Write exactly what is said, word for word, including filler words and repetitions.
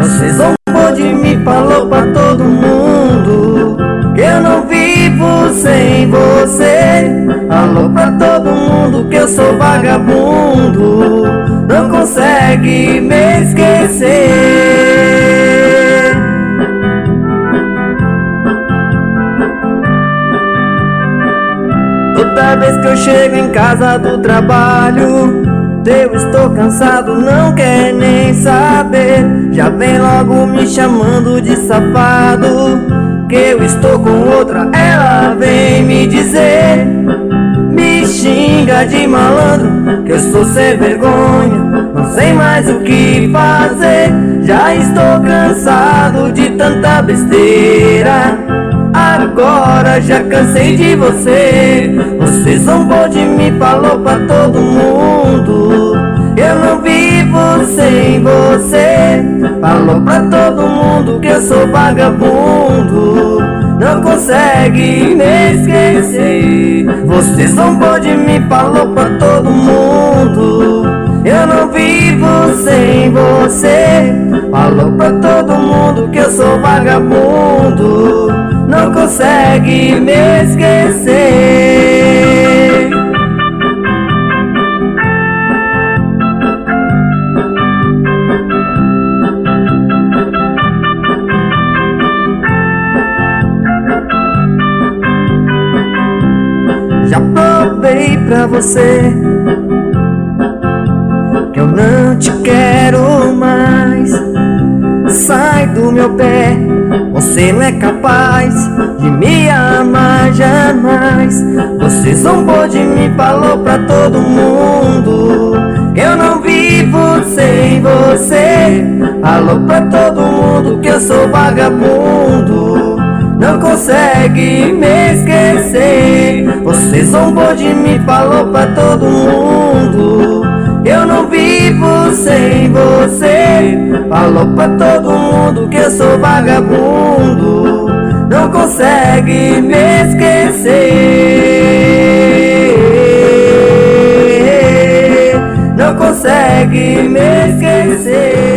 Você zombou de mim, falou pra todo mundo que eu não vivo sem você. Falou pra todo mundo que eu sou vagabundo, não consegue me esquecer. Toda vez que eu chego em casa do trabalho, eu estou cansado, não quer nem saber. Já vem logo me chamando de safado, que eu estou com outra, ela vem me dizer. Me xinga de malandro, que eu sou sem vergonha, não sei mais o que fazer. Já estou cansado de tanta besteira, agora já cansei de você. Você zombou de mim, falou pra todo mundo eu não vivo sem você. Falou pra todo mundo que eu sou vagabundo, não consegue me esquecer. Você zombou de mim, falou pra todo mundo eu não vivo sem você. Falou pra todo mundo que eu sou vagabundo, não consegue me esquecer. Já provei pra você que eu não te quero mais. Sai do meu pé, você não é capaz de me amar jamais. Você zombou de mim, falou pra todo mundo que eu não vivo sem você. Falou pra todo mundo que eu sou vagabundo, não consegue me esquecer. Você zombou de mim, falou pra todo mundo eu não vivo sem você. Falou pra todo mundo que eu sou vagabundo, não consegue me esquecer. Não consegue me esquecer.